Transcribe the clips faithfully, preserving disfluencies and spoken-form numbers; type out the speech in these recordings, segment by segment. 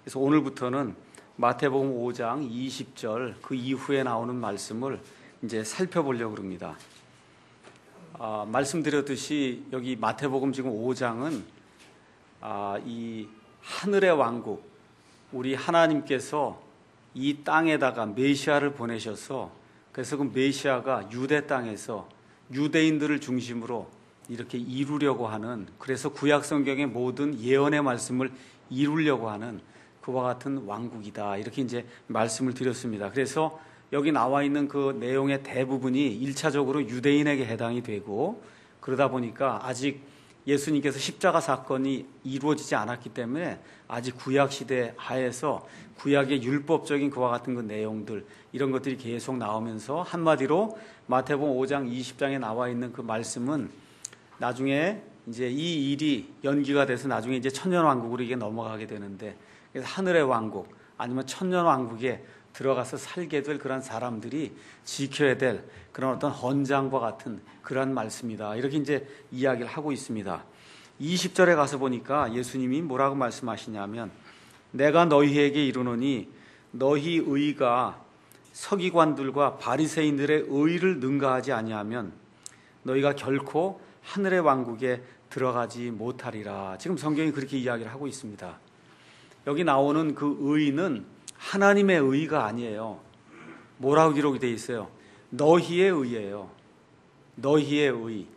그래서 오늘부터는 마태복음 오 장 이십 절 그 이후에 나오는 말씀을 이제 살펴보려고 합니다. 아, 말씀드렸듯이 여기 마태복음 지금 오 장은 아, 이 하늘의 왕국, 우리 하나님께서 이 땅에다가 메시아를 보내셔서 그래서 그 메시아가 유대 땅에서 유대인들을 중심으로 이렇게 이루려고 하는, 그래서 구약 성경의 모든 예언의 말씀을 이루려고 하는 그와 같은 왕국이다, 이렇게 이제 말씀을 드렸습니다. 그래서 여기 나와 있는 그 내용의 대부분이 일차적으로 유대인에게 해당이 되고, 그러다 보니까 아직 예수님께서 십자가 사건이 이루어지지 않았기 때문에 아직 구약 시대 하에서 구약의 율법적인 그와 같은 그 내용들, 이런 것들이 계속 나오면서 한마디로 마태복음 오 장 이십 장에 나와 있는 그 말씀은 나중에 이제 이 일이 연기가 돼서 나중에 이제 천년왕국으로 이게 넘어가게 되는데, 그래서 하늘의 왕국 아니면 천년왕국에 들어가서 살게 될 그런 사람들이 지켜야 될 그런 어떤 헌장과 같은 그런 말씀이다, 이렇게 이제 이야기를 하고 있습니다. 이십 절에 가서 보니까 예수님이 뭐라고 말씀하시냐면, 내가 너희에게 이르노니 너희 의가 서기관들과 바리새인들의 의를 능가하지 아니하면 너희가 결코 하늘의 왕국에 들어가지 못하리라. 지금 성경이 그렇게 이야기를 하고 있습니다. 여기 나오는 그 의는 하나님의 의가 아니에요. 뭐라고 기록이 되어 있어요? 너희의 의예요. 너희의 의.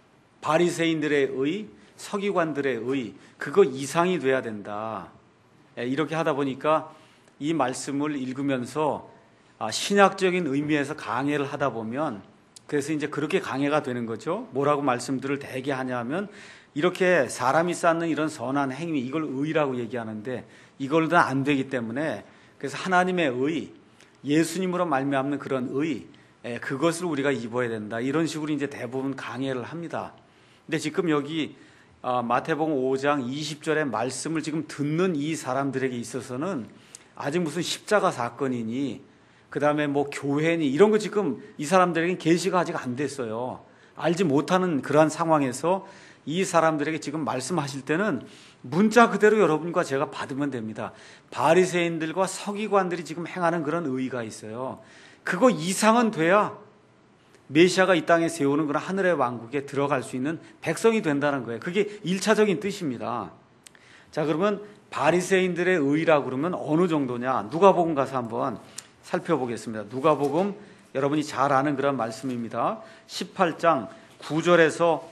바리새인들의 의, 서기관들의 의, 그거 이상이 돼야 된다. 이렇게 하다 보니까 이 말씀을 읽으면서 신학적인 의미에서 강해를 하다 보면, 그래서 이제 그렇게 강해가 되는 거죠. 뭐라고 말씀들을 대개 하냐면, 이렇게 사람이 쌓는 이런 선한 행위, 이걸 의라고 얘기하는데 이걸도 안 되기 때문에, 그래서 하나님의 의, 예수님으로 말미암는 그런 의, 그것을 우리가 입어야 된다, 이런 식으로 이제 대부분 강해를 합니다. 근데 지금 여기 마태복음 오 장 이십 절의 말씀을 지금 듣는 이 사람들에게 있어서는 아직 무슨 십자가 사건이니, 그 다음에 뭐 교회니, 이런 거 지금 이 사람들에게는 계시가 아직 안 됐어요. 알지 못하는 그러한 상황에서 이 사람들에게 지금 말씀하실 때는 문자 그대로 여러분과 제가 받으면 됩니다. 바리새인들과 서기관들이 지금 행하는 그런 의의가 있어요. 그거 이상은 돼야 메시아가 이 땅에 세우는 그런 하늘의 왕국에 들어갈 수 있는 백성이 된다는 거예요. 그게 일차적인 뜻입니다. 자, 그러면 바리새인들의 의의라고 그러면 어느 정도냐? 누가복음 가서 한번 살펴보겠습니다. 누가복음 여러분이 잘 아는 그런 말씀입니다. 십팔 장 구 절에서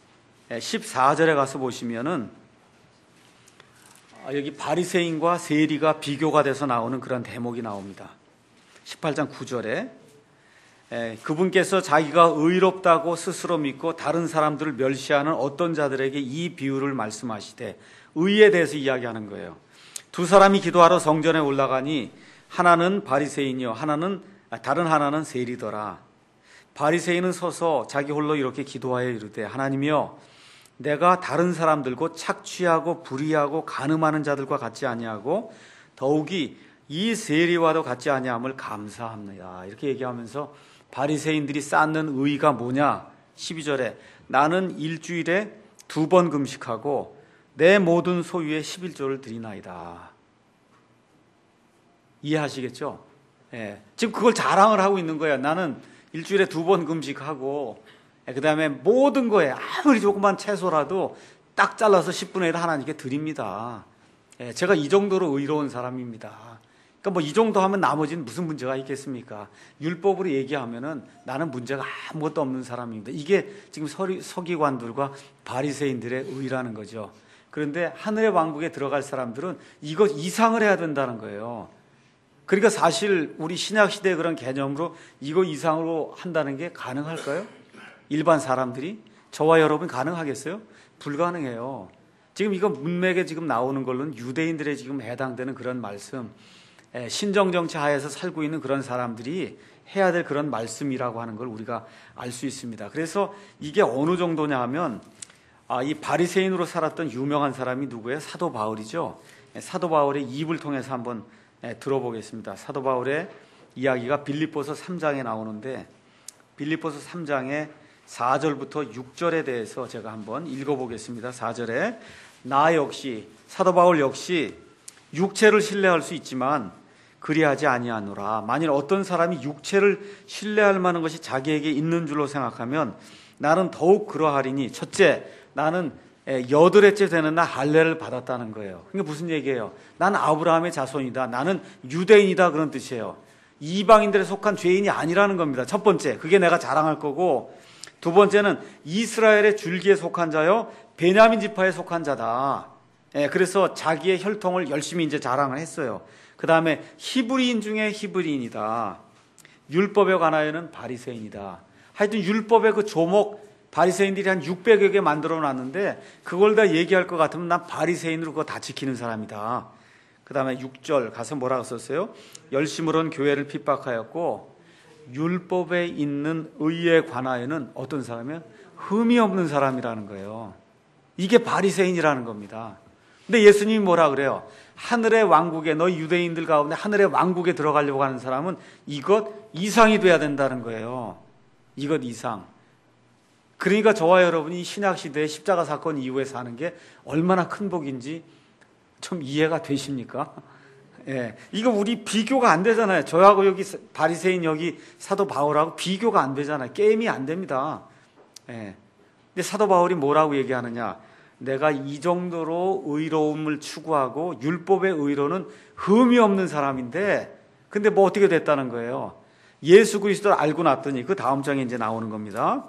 십사 절에 가서 보시면은 여기 바리새인과 세리가 비교가 돼서 나오는 그런 대목이 나옵니다. 십팔 장 구 절에 그분께서 자기가 의롭다고 스스로 믿고 다른 사람들을 멸시하는 어떤 자들에게 이 비유를 말씀하시되, 의에 대해서 이야기하는 거예요. 두 사람이 기도하러 성전에 올라가니 하나는 바리새인이요 하나는 다른 하나는 세리더라. 바리새인은 서서 자기 홀로 이렇게 기도하여 이르되, 하나님이여, 내가 다른 사람들과 착취하고 불의하고 간음하는 자들과 같지 아니하고 더욱이 이 세리와도 같지 아니함을 감사합니다. 이렇게 얘기하면서 바리새인들이 쌓는 의의가 뭐냐? 십이 절에 나는 일주일에 두 번 금식하고 내 모든 소유의 십일조를 드리나이다. 이해하시겠죠? 예. 지금 그걸 자랑을 하고 있는 거예요. 나는 일주일에 두 번 금식하고, 그 다음에 모든 거에 아무리 조그만 채소라도 딱 잘라서 십분의 일 하나님께 드립니다. 예. 제가 이 정도로 의로운 사람입니다. 그러니까 뭐 이 정도 하면 나머지는 무슨 문제가 있겠습니까? 율법으로 얘기하면은 나는 문제가 아무것도 없는 사람입니다. 이게 지금 서리, 서기관들과 바리새인들의 의라는 거죠. 그런데 하늘의 왕국에 들어갈 사람들은 이거 이상을 해야 된다는 거예요. 그러니까 사실 우리 신약시대의 그런 개념으로 이거 이상으로 한다는 게 가능할까요? 일반 사람들이? 저와 여러분 가능하겠어요? 불가능해요. 지금 이거 문맥에 지금 나오는 걸로는 유대인들의 지금 해당되는 그런 말씀, 신정정치 하에서 살고 있는 그런 사람들이 해야 될 그런 말씀이라고 하는 걸 우리가 알 수 있습니다. 그래서 이게 어느 정도냐 하면, 아, 이 바리새인으로 살았던 유명한 사람이 누구예요? 사도 바울이죠. 사도 바울의 입을 통해서 한번 들어보겠습니다. 사도 바울의 이야기가 빌립보서 삼 장에 나오는데, 빌립보서 삼 장의 사 절부터 육 절에 대해서 제가 한번 읽어보겠습니다. 사 절에 나 역시, 사도 바울 역시 육체를 신뢰할 수 있지만 그리하지 아니하노라. 만일 어떤 사람이 육체를 신뢰할 만한 것이 자기에게 있는 줄로 생각하면 나는 더욱 그러하리니 첫째, 나는 여덟째째 되는 날 할례를 받았다는 거예요. 그게 무슨 얘기예요? 나는 아브라함의 자손이다. 나는 유대인이다. 그런 뜻이에요. 이방인들에 속한 죄인이 아니라는 겁니다. 첫 번째, 그게 내가 자랑할 거고, 두 번째는 이스라엘의 줄기에 속한 자요, 베냐민 지파에 속한 자다. 예, 그래서 자기의 혈통을 열심히 이제 자랑을 했어요. 그 다음에 히브리인 중에 히브리인이다. 율법에 관하여는 바리새인이다. 하여튼 율법의 그 조목 바리새인들이 한 육백여 개 만들어 놨는데 그걸 다 얘기할 것 같으면 난 바리새인으로 그거 다 지키는 사람이다. 그 다음에 육 절 가서 뭐라고 썼어요? 열심으로는 교회를 핍박하였고 율법에 있는 의에 관하여는 어떤 사람이요? 흠이 없는 사람이라는 거예요. 이게 바리새인이라는 겁니다. 근데 예수님이 뭐라 그래요? 하늘의 왕국에, 너희 유대인들 가운데 하늘의 왕국에 들어가려고 하는 사람은 이것 이상이 돼야 된다는 거예요. 이것 이상. 그러니까 저와 여러분이 신약시대의 십자가 사건 이후에 사는 게 얼마나 큰 복인지 좀 이해가 되십니까? 예, 이거 우리 비교가 안 되잖아요. 저하고 여기 바리새인 여기 사도 바울하고 비교가 안 되잖아요. 게임이 안 됩니다. 예. 근데 사도 바울이 뭐라고 얘기하느냐? 내가 이 정도로 의로움을 추구하고 율법의 의로는 흠이 없는 사람인데 근데 뭐 어떻게 됐다는 거예요? 예수 그리스도를 알고 났더니 그 다음 장에 이제 나오는 겁니다.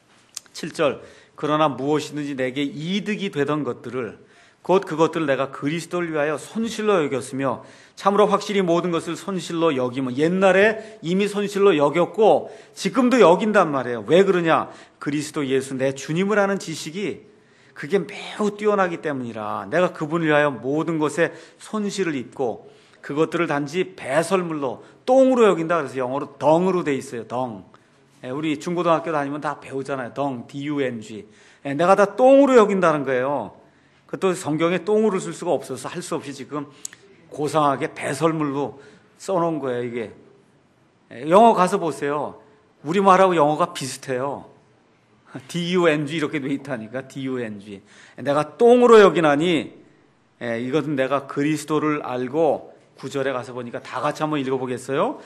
칠 절 그러나 무엇이든지 내게 이득이 되던 것들을 곧 그것들을 내가 그리스도를 위하여 손실로 여겼으며 참으로 확실히 모든 것을 손실로 여기면 옛날에 이미 손실로 여겼고 지금도 여긴단 말이에요. 왜 그러냐? 그리스도 예수 내 주님을 아는 지식이 그게 매우 뛰어나기 때문이라 내가 그분을 위하여 모든 것에 손실을 입고 그것들을 단지 배설물로 똥으로 여긴다. 그래서 영어로 덩으로 돼 있어요. 덩. 우리 중고등학교 다니면 다 배우잖아요. 덩, 디 유 엔 지. 내가 다 똥으로 여긴다는 거예요. 그것도 성경에 똥으로 쓸 수가 없어서 할 수 없이 지금 고상하게 배설물로 써놓은 거예요. 이게 영어 가서 보세요. 우리말하고 영어가 비슷해요. 디 유 엔 지 이렇게 돼 있다니까. 디 유 엔 지. 내가 똥으로 여기나니 이것은 내가 그리스도를 알고 구 절에 가서 보니까 다 같이 한번 읽어보겠어요?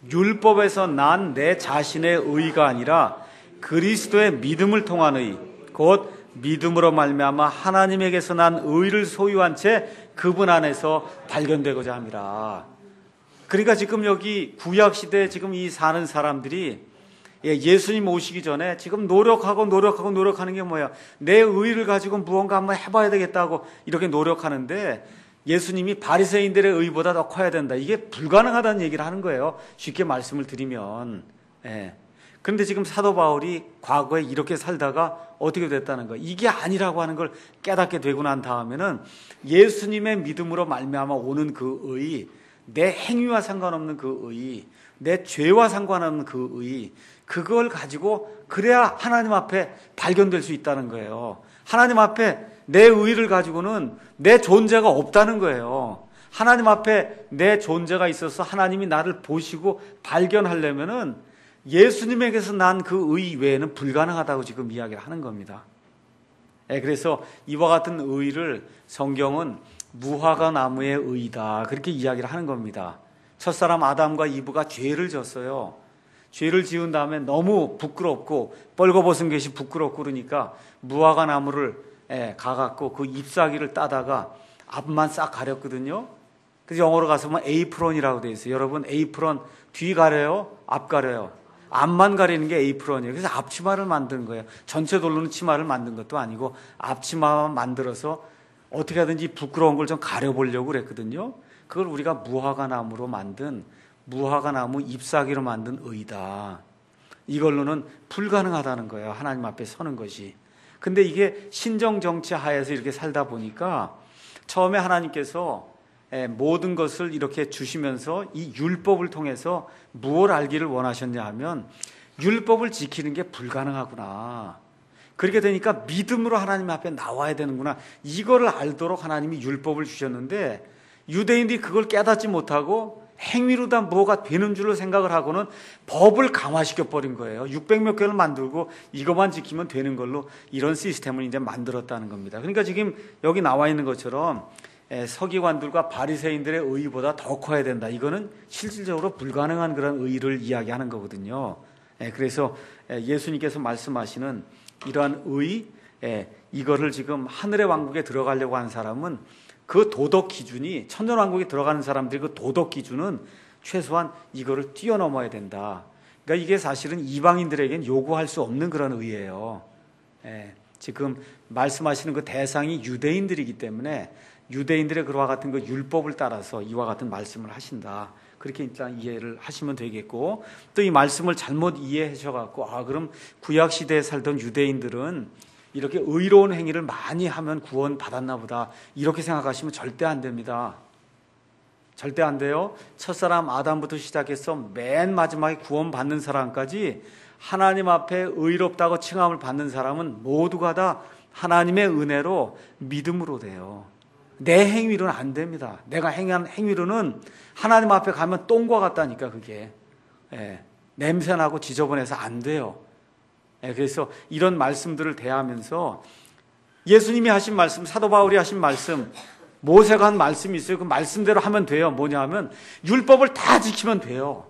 율법에서 난 내 자신의 의가 아니라 그리스도의 믿음을 통한 의, 곧 믿음으로 말미암아 하나님에게서 난 의를 소유한 채 그분 안에서 발견되고자 함이라. 그러니까 지금 여기 구약시대에 지금 이 사는 사람들이 예수님 오시기 전에 지금 노력하고 노력하고 노력하는 게 뭐야? 내 의를 가지고 무언가 한번 해봐야 되겠다고 이렇게 노력하는데 예수님이 바리새인들의 의보다 더 커야 된다. 이게 불가능하다는 얘기를 하는 거예요. 쉽게 말씀을 드리면. 예. 그런데 지금 사도 바울이 과거에 이렇게 살다가 어떻게 됐다는 거예요. 이게 아니라고 하는 걸 깨닫게 되고 난 다음에는 예수님의 믿음으로 말미암아 오는 그 의, 내 행위와 상관없는 그 의, 내 죄와 상관없는 그 의, 그걸 가지고 그래야 하나님 앞에 발견될 수 있다는 거예요. 하나님 앞에 내 의를 가지고는 내 존재가 없다는 거예요. 하나님 앞에 내 존재가 있어서 하나님이 나를 보시고 발견하려면은 예수님에게서 난 그 의 외에는 불가능하다고 지금 이야기를 하는 겁니다. 예, 그래서 이와 같은 의를 성경은 무화과 나무의 의다 그렇게 이야기를 하는 겁니다. 첫사람 아담과 이브가 죄를 졌어요. 죄를 지은 다음에 너무 부끄럽고 벌거벗은 것이 부끄럽고 그러니까 무화과 나무를 예, 가갖고 그 잎사귀를 따다가 앞만 싹 가렸거든요. 그래서 영어로 가서 보면 에이프론이라고 되어 있어요. 여러분 에이프론 뒤 가려요? 앞 가려요? 앞만 가리는 게 에이프론이에요. 그래서 앞치마를 만든 거예요. 전체 돌로는 치마를 만든 것도 아니고 앞치마만 만들어서 어떻게 하든지 부끄러운 걸 좀 가려보려고 그랬거든요. 그걸 우리가 무화과 나무로 만든 무화과 나무 잎사귀로 만든 의다. 이걸로는 불가능하다는 거예요. 하나님 앞에 서는 것이. 근데 이게 신정 정치 하에서 이렇게 살다 보니까 처음에 하나님께서 모든 것을 이렇게 주시면서 이 율법을 통해서 무엇을 알기를 원하셨냐 하면 율법을 지키는 게 불가능하구나. 그렇게 되니까 믿음으로 하나님 앞에 나와야 되는구나. 이거를 알도록 하나님이 율법을 주셨는데 유대인들이 그걸 깨닫지 못하고 행위로 다 뭐가 되는 줄로 생각을 하고는 법을 강화시켜 버린 거예요. 육백 몇 개를 만들고 이것만 지키면 되는 걸로 이런 시스템을 이제 만들었다는 겁니다. 그러니까 지금 여기 나와 있는 것처럼 서기관들과 바리새인들의 의의보다 더 커야 된다. 이거는 실질적으로 불가능한 그런 의의를 이야기하는 거거든요. 그래서 예수님께서 말씀하시는 이러한 의의, 이거를 지금 하늘의 왕국에 들어가려고 하는 사람은 그 도덕 기준이, 천년왕국에 들어가는 사람들이 그 도덕 기준은 최소한 이거를 뛰어넘어야 된다. 그러니까 이게 사실은 이방인들에겐 요구할 수 없는 그런 의의예요. 지금 말씀하시는 그 대상이 유대인들이기 때문에 유대인들의 그와 같은 그 율법을 따라서 이와 같은 말씀을 하신다. 그렇게 일단 이해를 하시면 되겠고, 또 이 말씀을 잘못 이해하셔갖고 아 그럼 구약 시대에 살던 유대인들은 이렇게 의로운 행위를 많이 하면 구원 받았나 보다 이렇게 생각하시면 절대 안 됩니다. 절대 안 돼요. 첫사람 아담부터 시작해서 맨 마지막에 구원 받는 사람까지 하나님 앞에 의롭다고 칭함을 받는 사람은 모두가 다 하나님의 은혜로 믿음으로 돼요. 내 행위로는 안 됩니다. 내가 행한 행위로는 하나님 앞에 가면 똥과 같다니까 그게. 예, 냄새나고 지저분해서 안 돼요. 예, 그래서 이런 말씀들을 대하면서 예수님이 하신 말씀, 사도 바울이 하신 말씀, 모세가 한 말씀이 있어요. 그 말씀대로 하면 돼요. 뭐냐 하면 율법을 다 지키면 돼요.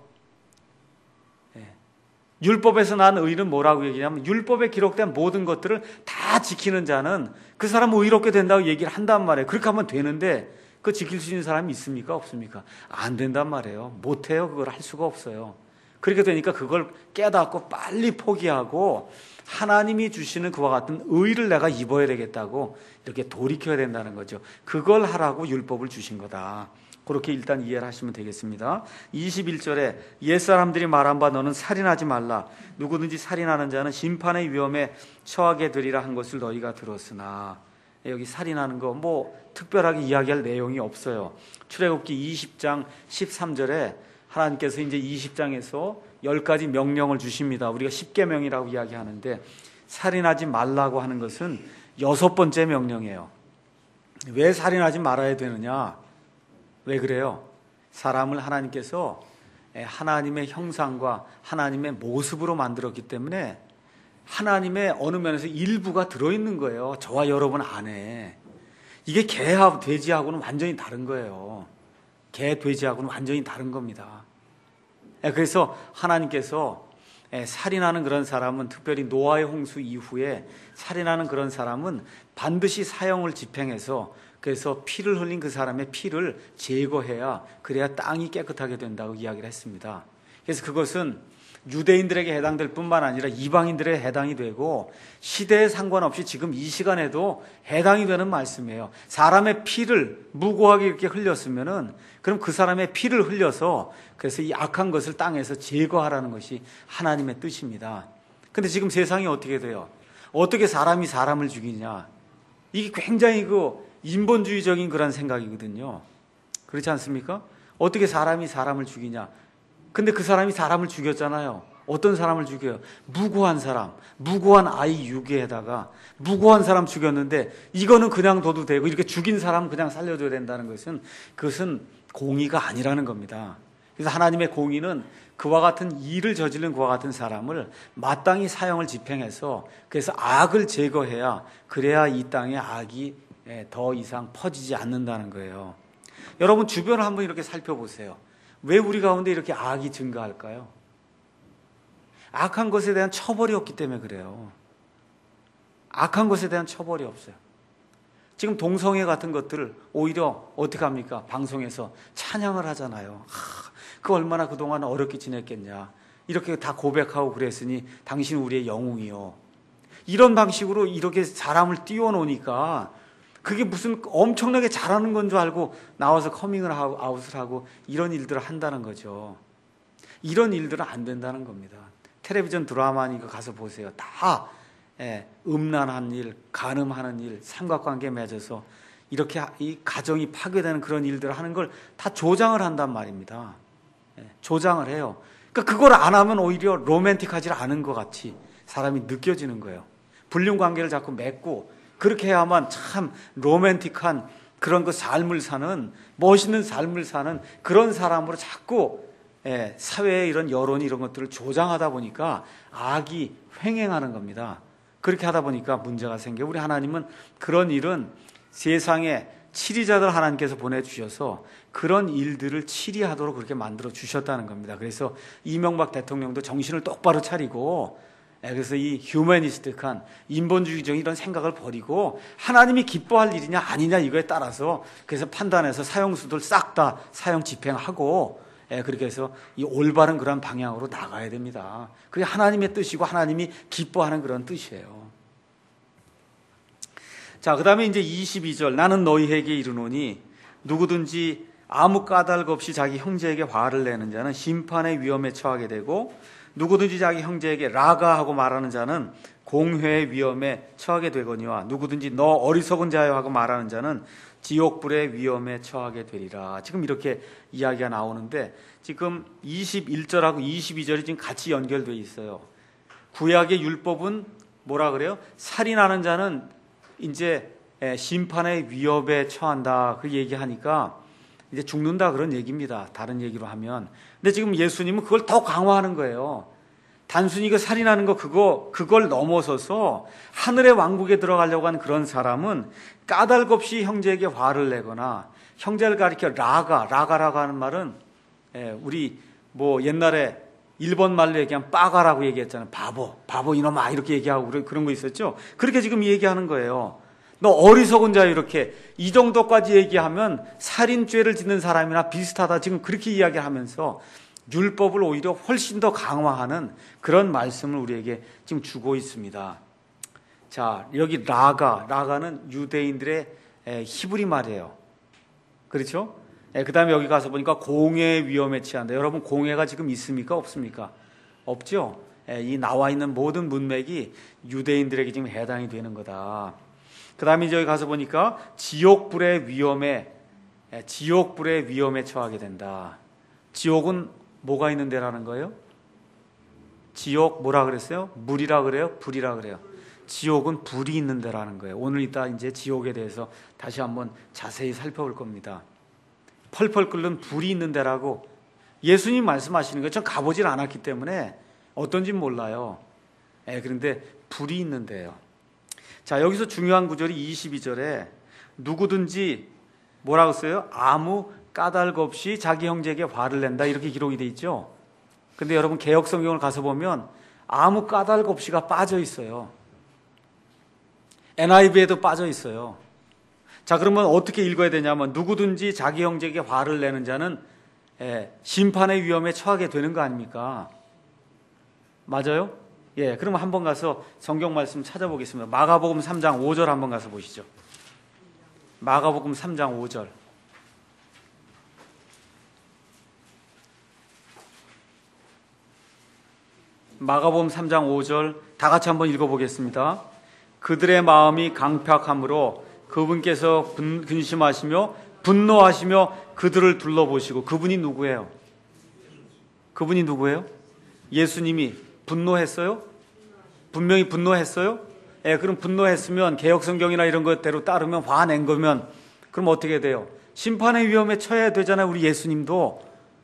예, 율법에서 난 의는 뭐라고 얘기하냐면 율법에 기록된 모든 것들을 다 지키는 자는 그 사람은 의롭게 된다고 얘기를 한단 말이에요. 그렇게 하면 되는데 그 지킬 수 있는 사람이 있습니까? 없습니까? 안 된단 말이에요. 못해요. 그걸 할 수가 없어요. 그렇게 되니까 그걸 깨닫고 빨리 포기하고 하나님이 주시는 그와 같은 의를 내가 입어야 되겠다고 이렇게 돌이켜야 된다는 거죠. 그걸 하라고 율법을 주신 거다. 그렇게 일단 이해를 하시면 되겠습니다. 이십일 절에 옛사람들이 말한 바 너는 살인하지 말라. 누구든지 살인하는 자는 심판의 위험에 처하게 되리라 한 것을 너희가 들었으나. 여기 살인하는 거 뭐 특별하게 이야기할 내용이 없어요. 출애굽기 이십 장 십삼 절에 하나님께서 이제 이십 장에서 열 가지 명령을 주십니다. 우리가 십계명이라고 이야기하는데 살인하지 말라고 하는 것은 여섯 번째 명령이에요. 왜 살인하지 말아야 되느냐? 왜 그래요? 사람을 하나님께서 하나님의 형상과 하나님의 모습으로 만들었기 때문에 하나님의 어느 면에서 일부가 들어있는 거예요. 저와 여러분 안에. 이게 개하고 돼지하고는 완전히 다른 거예요. 개, 돼지하고는 완전히 다른 겁니다. 그래서 하나님께서 살인하는 그런 사람은, 특별히 노아의 홍수 이후에 살인하는 그런 사람은 반드시 사형을 집행해서 그래서 피를 흘린 그 사람의 피를 제거해야 그래야 땅이 깨끗하게 된다고 이야기를 했습니다. 그래서 그것은 유대인들에게 해당될 뿐만 아니라 이방인들에 해당이 되고 시대에 상관없이 지금 이 시간에도 해당이 되는 말씀이에요. 사람의 피를 무고하게 이렇게 흘렸으면은 그럼 그 사람의 피를 흘려서 그래서 이 악한 것을 땅에서 제거하라는 것이 하나님의 뜻입니다. 근데 지금 세상이 어떻게 돼요? 어떻게 사람이 사람을 죽이냐? 이게 굉장히 그 인본주의적인 그런 생각이거든요. 그렇지 않습니까? 어떻게 사람이 사람을 죽이냐? 근데 그 사람이 사람을 죽였잖아요. 어떤 사람을 죽여요? 무고한 사람, 무고한 아이 유괴에다가 무고한 사람 죽였는데 이거는 그냥 둬도 되고 이렇게 죽인 사람 그냥 살려줘야 된다는 것은 그것은 공의가 아니라는 겁니다. 그래서 하나님의 공의는 그와 같은 일을 저지른 그와 같은 사람을 마땅히 사형을 집행해서 그래서 악을 제거해야 그래야 이 땅에 악이 더 이상 퍼지지 않는다는 거예요. 여러분 주변을 한번 이렇게 살펴보세요. 왜 우리 가운데 이렇게 악이 증가할까요? 악한 것에 대한 처벌이 없기 때문에 그래요. 악한 것에 대한 처벌이 없어요. 지금 동성애 같은 것들을 오히려 어떻게 합니까? 방송에서 찬양을 하잖아요. 하, 그 얼마나 그동안 어렵게 지냈겠냐. 이렇게 다 고백하고 그랬으니 당신 우리의 영웅이요. 이런 방식으로 이렇게 사람을 띄워놓으니까 그게 무슨 엄청나게 잘하는 건 줄 알고 나와서 커밍을 아웃을 하고 이런 일들을 한다는 거죠. 이런 일들은 안 된다는 겁니다. 텔레비전 드라마니까 가서 보세요. 다 예, 음란한 일, 간음하는 일, 삼각관계 맺어서 이렇게 이 가정이 파괴되는 그런 일들을 하는 걸 다 조장을 한단 말입니다. 예, 조장을 해요. 그러니까 그걸 안 하면 오히려 로맨틱하지 않은 것 같이 사람이 느껴지는 거예요. 불륜관계를 자꾸 맺고 그렇게 해야만 참 로맨틱한 그런 그 삶을 사는, 멋있는 삶을 사는 그런 사람으로 자꾸 예, 사회의 이런 여론이 이런 것들을 조장하다 보니까 악이 횡행하는 겁니다. 그렇게 하다 보니까 문제가 생겨요. 우리 하나님은 그런 일은 세상에 치리자들 하나님께서 보내주셔서 그런 일들을 치리하도록 그렇게 만들어 주셨다는 겁니다. 그래서 이명박 대통령도 정신을 똑바로 차리고, 그래서 이 휴머니스틱한 인본주의적인 이런 생각을 버리고 하나님이 기뻐할 일이냐 아니냐 이거에 따라서 그래서 판단해서 사형수들 싹 다 사형 집행하고, 그렇게 해서 이 올바른 그런 방향으로 나가야 됩니다. 그게 하나님의 뜻이고 하나님이 기뻐하는 그런 뜻이에요. 자, 그 다음에 이제 이십이 절, 나는 너희에게 이르노니 누구든지 아무 까닭 없이 자기 형제에게 화를 내는 자는 심판의 위험에 처하게 되고, 누구든지 자기 형제에게 라가 하고 말하는 자는 공회의 위험에 처하게 되거니와, 누구든지 너 어리석은 자여 하고 말하는 자는 지옥불의 위험에 처하게 되리라. 지금 이렇게 이야기가 나오는데, 지금 이십일 절하고 이십이 절이 지금 같이 연결되어 있어요. 구약의 율법은 뭐라 그래요? 살인하는 자는 이제 심판의 위협에 처한다, 그 얘기하니까 이제 죽는다 그런 얘기입니다. 다른 얘기로 하면. 근데 지금 예수님은 그걸 더 강화하는 거예요. 단순히 그 살인하는 거 그거 그걸 넘어서서 하늘의 왕국에 들어가려고 하는 그런 사람은 까닭 없이 형제에게 화를 내거나, 형제를 가리켜 라가 라가라고 하는 말은 우리 뭐 옛날에 일본 말로 얘기하면 빠가라고 얘기했잖아요. 바보, 바보 이놈아 이렇게 얘기하고 그런 거 있었죠. 그렇게 지금 얘기하는 거예요. 너 어리석은 자요, 이렇게 이 정도까지 얘기하면 살인죄를 짓는 사람이나 비슷하다, 지금 그렇게 이야기하면서 율법을 오히려 훨씬 더 강화하는 그런 말씀을 우리에게 지금 주고 있습니다. 자, 여기 라가, 라가는 유대인들의 히브리 말이에요. 그렇죠? 그 다음에 여기 가서 보니까 공회의 위험에 처한다. 여러분, 공회가 지금 있습니까? 없습니까? 없죠? 이 나와 있는 모든 문맥이 유대인들에게 지금 해당이 되는 거다. 그 다음에 여기 가서 보니까 지옥불의 위험에, 지옥불의 위험에 처하게 된다. 지옥은 뭐가 있는 데라는 거예요? 지옥 뭐라 그랬어요? 물이라 그래요? 불이라 그래요? 지옥은 불이 있는 데라는 거예요. 오늘 이따 이제 지옥에 대해서 다시 한번 자세히 살펴볼 겁니다. 펄펄 끓는 불이 있는 데라고 예수님 말씀하시는 거예요. 전 가보질 않았기 때문에 어떤지 몰라요. 예, 그런데 불이 있는 데예요. 자, 여기서 중요한 구절이 이십이 절에 누구든지 뭐라고 써요? 아무 까닭 없이 자기 형제에게 화를 낸다, 이렇게 기록이 돼 있죠. 근데 여러분, 개역 성경을 가서 보면 아무 까닭 없이가 빠져 있어요. 엔 아이 브이에도 빠져 있어요. 자, 그러면 어떻게 읽어야 되냐면 누구든지 자기 형제에게 화를 내는 자는 예, 심판의 위험에 처하게 되는 거 아닙니까? 맞아요? 예, 그럼 한번 가서 성경 말씀 찾아보겠습니다. 마가복음 삼 장 오 절 한번 가서 보시죠. 마가복음 삼 장 오 절. 마가복음 삼 장 오 절 다 같이 한번 읽어보겠습니다. 그들의 마음이 강팍함으로 그분께서 분, 근심하시며 분노하시며 그들을 둘러보시고, 그분이 누구예요? 그분이 누구예요? 예수님이 분노했어요? 분명히 분노했어요? 예, 그럼 분노했으면 개역성경이나 이런 것대로 따르면, 화낸 거면 그럼 어떻게 돼요? 심판의 위험에 처해야 되잖아요. 우리 예수님도.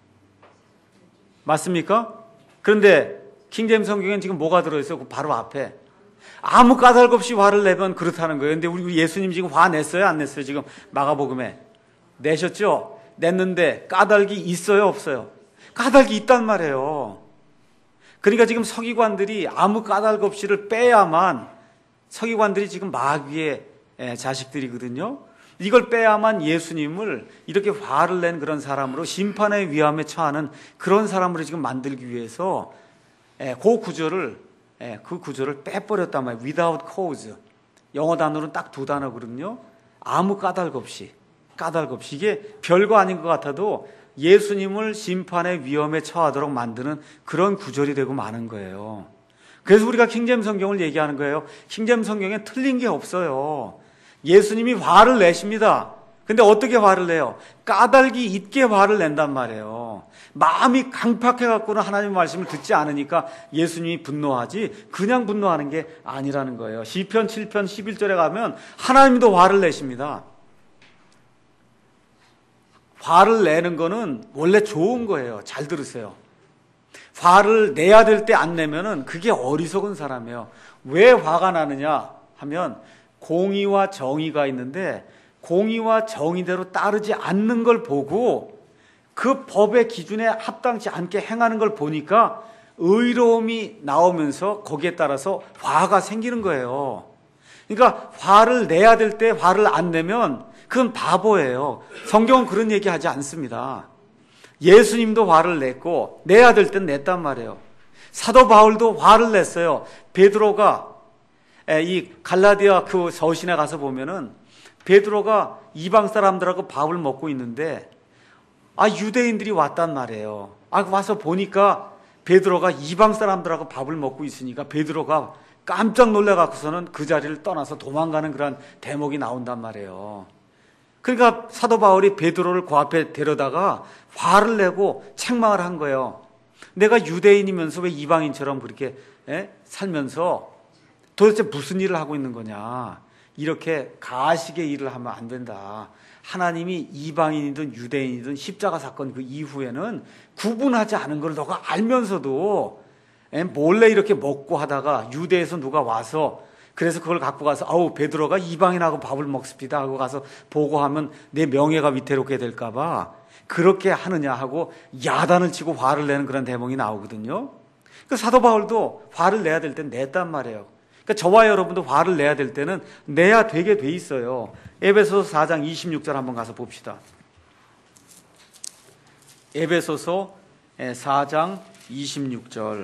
맞습니까? 그런데 킹제임스 성경엔 지금 뭐가 들어있어요? 바로 앞에 아무 까닭 없이 화를 내면 그렇다는 거예요. 근데 우리 예수님 지금 화 냈어요? 안 냈어요? 지금 마가복음에 내셨죠? 냈는데 까닭이 있어요? 없어요? 까닭이 있단 말이에요. 그러니까 지금 서기관들이 아무 까닭 없이를 빼야만, 서기관들이 지금 마귀의 자식들이거든요. 이걸 빼야만 예수님을 이렇게 화를 낸 그런 사람으로, 심판의 위험에 처하는 그런 사람으로 지금 만들기 위해서 그 구절을 그 구절을 빼버렸단 말이에요. without cause. 영어 단어는 딱 두 단어거든요. 아무 까닭 없이, 까닭 없이. 이게 별거 아닌 것 같아도 예수님을 심판의 위험에 처하도록 만드는 그런 구절이 되고 마는 거예요. 그래서 우리가 킹제임스 성경을 얘기하는 거예요. 킹제임스 성경에 틀린 게 없어요. 예수님이 화를 내십니다. 근데 어떻게 화를 내요? 까닭이 있게 화를 낸단 말이에요. 마음이 강팍해갖고는 하나님의 말씀을 듣지 않으니까 예수님이 분노하지, 그냥 분노하는 게 아니라는 거예요. 시편 칠 편 십일 절에 가면 하나님도 화를 내십니다. 화를 내는 거는 원래 좋은 거예요. 잘 들으세요. 화를 내야 될 때 안 내면은 그게 어리석은 사람이에요. 왜 화가 나느냐 하면 공의와 정의가 있는데 공의와 정의대로 따르지 않는 걸 보고 그 법의 기준에 합당치 않게 행하는 걸 보니까 의로움이 나오면서 거기에 따라서 화가 생기는 거예요. 그러니까 화를 내야 될 때 화를 안 내면 그건 바보예요. 성경은 그런 얘기 하지 않습니다. 예수님도 화를 냈고 내야 될 땐 냈단 말이에요. 사도 바울도 화를 냈어요. 베드로가 이 갈라디아 그 서신에 가서 보면은 베드로가 이방 사람들하고 밥을 먹고 있는데 아 유대인들이 왔단 말이에요. 아 와서 보니까 베드로가 이방 사람들하고 밥을 먹고 있으니까 베드로가 깜짝 놀라갖고서는 그 자리를 떠나서 도망가는 그런 대목이 나온단 말이에요. 그러니까 사도 바울이 베드로를 그 앞에 데려다가 화를 내고 책망을 한 거예요. 내가 유대인이면서 왜 이방인처럼 그렇게 에? 살면서 도대체 무슨 일을 하고 있는 거냐. 이렇게 가식의 일을 하면 안 된다. 하나님이 이방인이든 유대인이든 십자가 사건 그 이후에는 구분하지 않은 걸 너가 알면서도 몰래 이렇게 먹고 하다가 유대에서 누가 와서 그래서 그걸 갖고 가서 아우 베드로가 이방인하고 밥을 먹습니다 하고 가서 보고하면 내 명예가 위태롭게 될까 봐 그렇게 하느냐 하고 야단을 치고 화를 내는 그런 대목이 나오거든요. 그 사도 바울도 화를 내야 될 땐 냈단 말이에요. 그러니까 저와 여러분도 화를 내야 될 때는 내야 되게 돼 있어요. 에베소서 사 장 이십육 절 한번 가서 봅시다. 에베소서 사 장 이십육 절.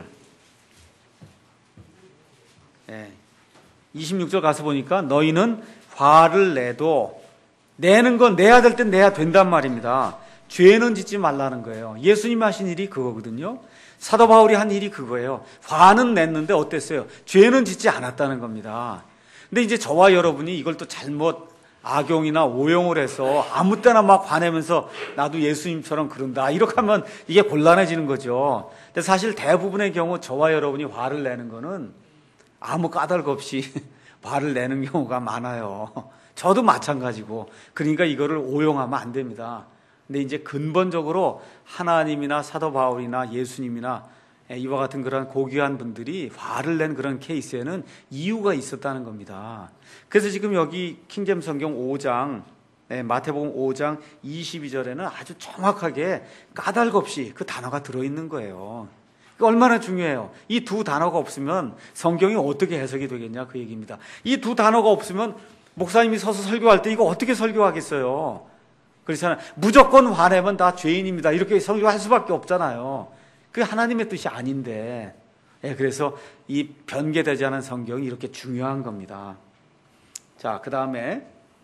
예. 이십육 절 가서 보니까 너희는 화를 내도 내는 건 내야 될 땐 내야 된단 말입니다. 죄는 짓지 말라는 거예요. 예수님이 하신 일이 그거거든요. 사도 바울이 한 일이 그거예요. 화는 냈는데 어땠어요? 죄는 짓지 않았다는 겁니다. 근데 이제 저와 여러분이 이걸 또 잘못 악용이나 오용을 해서 아무 때나 막 화내면서 나도 예수님처럼 그런다 이렇게 하면 이게 곤란해지는 거죠. 근데 사실 대부분의 경우 저와 여러분이 화를 내는 거는 아무 까닭 없이 화를 내는 경우가 많아요. 저도 마찬가지고. 그러니까 이거를 오용하면 안 됩니다. 근데 이제 근본적으로 하나님이나 사도 바울이나 예수님이나 이와 같은 그런 고귀한 분들이 화를 낸 그런 케이스에는 이유가 있었다는 겁니다. 그래서 지금 여기 킹제임 성경 오 장, 마태복음 오 장 이십이 절에는 아주 정확하게 까닭 없이 그 단어가 들어있는 거예요. 얼마나 중요해요. 이 두 단어가 없으면 성경이 어떻게 해석이 되겠냐 그 얘기입니다. 이 두 단어가 없으면 목사님이 서서 설교할 때 이거 어떻게 설교하겠어요. 그렇잖아요. 무조건 화내면 다 죄인입니다. 이렇게 설교할 수밖에 없잖아요. 그게 하나님의 뜻이 아닌데. 예, 그래서 이 변개되지 않은 성경이 이렇게 중요한 겁니다. 자, 그 다음에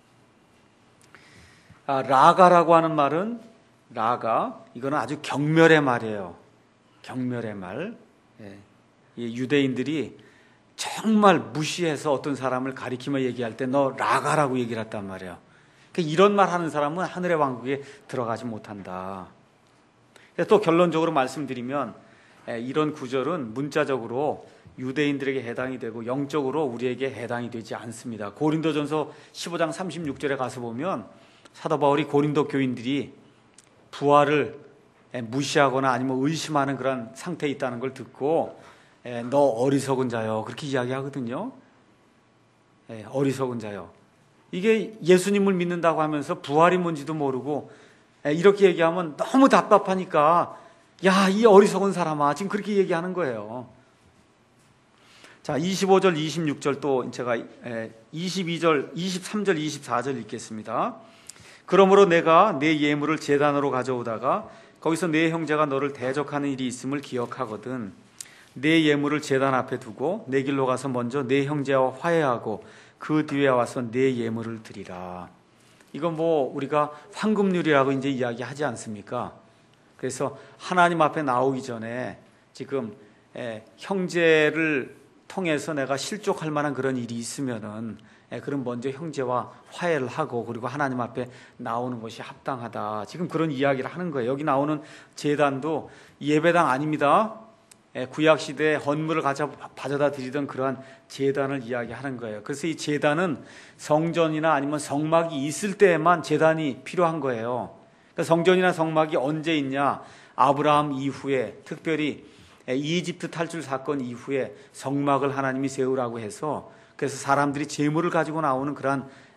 아, 라가라고 하는 말은 라가 이거는 아주 경멸의 말이에요. 경멸의 말. 예, 이 유대인들이 정말 무시해서 어떤 사람을 가리키며 얘기할 때 너 라가라고 얘기를 했단 말이에요. 그러니까 이런 말 하는 사람은 하늘의 왕국에 들어가지 못한다. 또 결론적으로 말씀드리면 이런 구절은 문자적으로 유대인들에게 해당이 되고 영적으로 우리에게 해당이 되지 않습니다. 고린도전서 십오 장 삼십육 절에 가서 보면 사도 바울이 고린도 교인들이 부활을 무시하거나 아니면 의심하는 그런 상태에 있다는 걸 듣고 너 어리석은 자요 그렇게 이야기하거든요. 어리석은 자요. 이게 예수님을 믿는다고 하면서 부활이 뭔지도 모르고 이렇게 얘기하면 너무 답답하니까 야, 이 어리석은 사람아 지금 그렇게 얘기하는 거예요. 자, 이십오 절 이십육 절 또 제가 이십이 절 이십삼 절 이십사 절 읽겠습니다. 그러므로 내가 내 예물을 제단으로 가져오다가 거기서 내 형제가 너를 대적하는 일이 있음을 기억하거든 내 예물을 제단 앞에 두고 내 길로 가서 먼저 내 형제와 화해하고 그 뒤에 와서 내 예물을 드리라. 이건 뭐 우리가 황금률이라고 이제 이야기하지 않습니까? 그래서 하나님 앞에 나오기 전에 지금 에, 형제를 통해서 내가 실족할 만한 그런 일이 있으면은 에, 그럼 먼저 형제와 화해를 하고 그리고 하나님 앞에 나오는 것이 합당하다. 지금 그런 이야기를 하는 거예요. 여기 나오는 제단도 예배당 아닙니다. 구약시대에 헌물을 가져다 드리던 그러한 제단을 이야기하는 거예요. 그래서 이 제단은 성전이나 아니면 성막이 있을 때에만 제단이 필요한 거예요. 그러니까 성전이나 성막이 언제 있냐? 아브라함 이후에 특별히 이집트 탈출 사건 이후에 성막을 하나님이 세우라고 해서 그래서 사람들이 제물을 가지고 나오는 그러한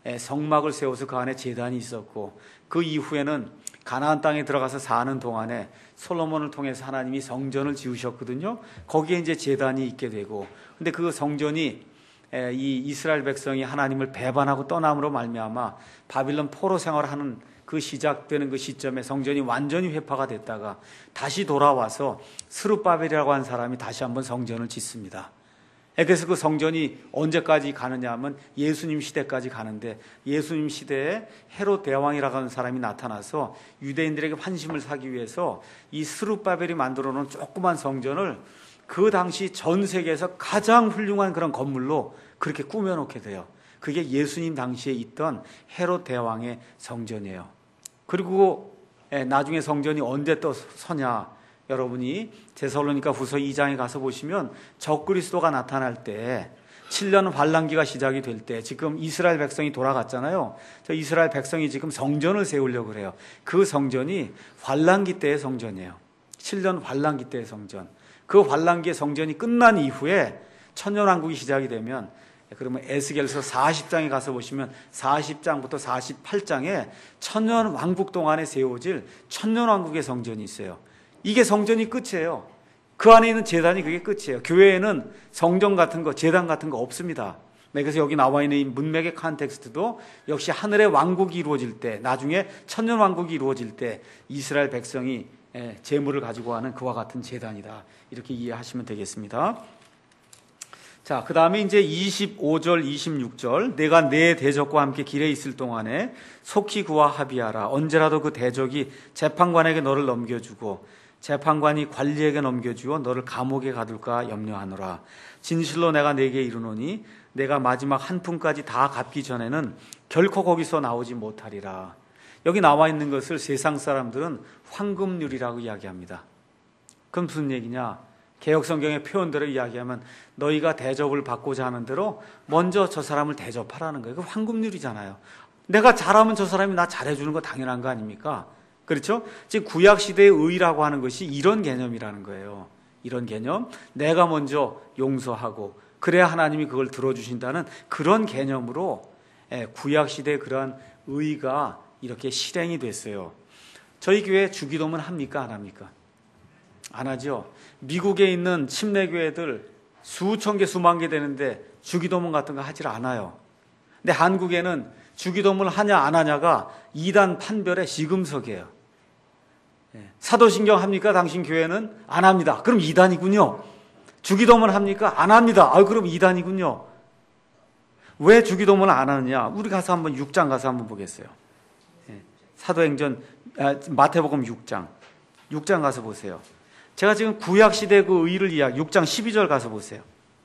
성막을 세워서 그 안에 제단이 있었고, 그 이후에는 가나안 땅에 들어가서 사는 동안에 솔로몬을 통해서 하나님이 성전을 지으셨거든요. 거기에 이제 제단이 있게 되고, 근데 그 성전이 이 이스라엘 백성이 하나님을 배반하고 떠남으로 말미암아 바빌론 포로 생활하는 그 시작되는 그 시점에 성전이 완전히 회파가 됐다가 다시 돌아와서 스룹바벨이라고 하는 사람이 다시 한번 성전을 짓습니다. 그래서 그 성전이 언제까지 가느냐 하면 예수님 시대까지 가는데, 예수님 시대에 헤롯 대왕이라고 하는 사람이 나타나서 유대인들에게 환심을 사기 위해서 이 스룹바벨이 만들어 놓은 조그만 성전을 그 당시 전 세계에서 가장 훌륭한 그런 건물로 그렇게 꾸며놓게 돼요. 그게 예수님 당시에 있던 헤롯 대왕의 성전이에요. 그리고 나중에 성전이 언제 또 서냐, 여러분이 데살로니가 후서 이 장에 가서 보시면 적그리스도가 나타날 때 칠 년 환란기가 시작이 될 때, 지금 이스라엘 백성이 돌아갔잖아요. 저 이스라엘 백성이 지금 성전을 세우려고 그래요. 그 성전이 환란기 때의 성전이에요. 칠 년 환란기 때의 성전. 그 환란기의 성전이 끝난 이후에 천년왕국이 시작이 되면, 그러면 에스겔서 사십 장에 가서 보시면 사십 장부터 사십팔 장에 천년왕국 동안에 세워질 천년왕국의 성전이 있어요. 이게 성전이 끝이에요. 그 안에 있는 제단이 그게 끝이에요. 교회에는 성전 같은 거, 제단 같은 거 없습니다. 그래서 여기 나와 있는 이 문맥의 컨텍스트도 역시 하늘의 왕국이 이루어질 때, 나중에 천년왕국이 이루어질 때 이스라엘 백성이 제물을 가지고 하는 그와 같은 제단이다, 이렇게 이해하시면 되겠습니다. 자, 그 다음에 이제 이십오 절, 이십육 절, 내가 내 대적과 함께 길에 있을 동안에 속히 그와 합의하라. 언제라도 그 대적이 재판관에게 너를 넘겨주고 재판관이 관리에게 넘겨주어 너를 감옥에 가둘까 염려하노라. 진실로 내가 내게 이르노니 내가 마지막 한 푼까지 다 갚기 전에는 결코 거기서 나오지 못하리라. 여기 나와 있는 것을 세상 사람들은 황금률이라고 이야기합니다. 그럼 무슨 얘기냐? 개혁성경의 표현대로 이야기하면 너희가 대접을 받고자 하는 대로 먼저 저 사람을 대접하라는 거예요. 그 황금률이잖아요. 내가 잘하면 저 사람이 나 잘해주는 거 당연한 거 아닙니까? 그렇죠? 즉 구약시대의 의라고 하는 것이 이런 개념이라는 거예요. 이런 개념. 내가 먼저 용서하고 그래야 하나님이 그걸 들어주신다는 그런 개념으로 구약시대의 그러한 의가 이렇게 실행이 됐어요. 저희 교회 주기도문 합니까? 안 합니까? 안 하죠. 미국에 있는 침례교회들 수천 개, 수만 개 되는데 주기도문 같은 거 하질 않아요. 근데 한국에는 주기도문을 하냐 안 하냐가 이단 판별의 시금석이에요. 사도신경 합니까? 당신 교회는? 안 합니다. 그럼 이단이군요. 주기도문 합니까? 안 합니다. 아, 그럼 이단이군요. 왜 주기도문을 안 하느냐? 우리 가서 한번 육 장 가서 한번 보겠어요. 사도행전, 아, 마태복음 육 장. 육 장 가서 보세요. 제가 지금 구약시대 그 의를 이야기, 육 장 십이 절 가서 보세요.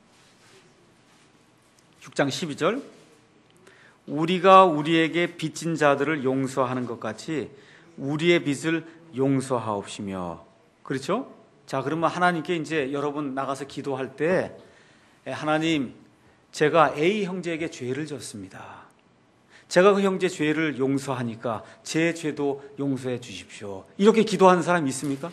육 장 십이 절. 우리가 우리에게 빚진 자들을 용서하는 것 같이 우리의 빚을 용서하옵시며. 그렇죠? 자, 그러면 하나님께 이제 여러분 나가서 기도할 때, 하나님, 제가 A 형제에게 죄를 졌습니다. 제가 그 형제 죄를 용서하니까 제 죄도 용서해 주십시오. 이렇게 기도하는 사람 있습니까?